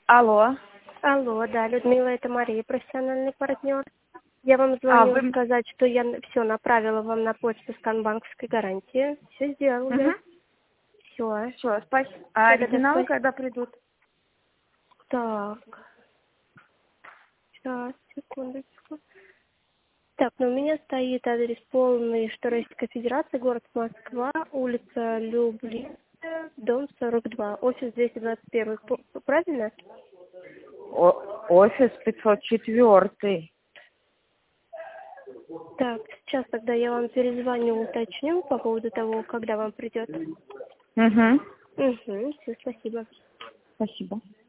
Алло. Алло, да, Людмила, это Мария, профессиональный партнер. Я вам звоню сказать, что я все направила вам на почту скан банковской гарантии. Все сделала. Все. Все, спасибо. А оригиналы когда придут? Так. Сейчас, секундочку. Так, ну у меня стоит адрес полный, что Российская Федерация, город Москва, улица Люблинская, дом 42, офис 221. Правильно? Офис 504. Так, сейчас тогда я вам перезвоню, уточню по поводу того, когда вам придет. Угу. Угу, все, спасибо. Спасибо.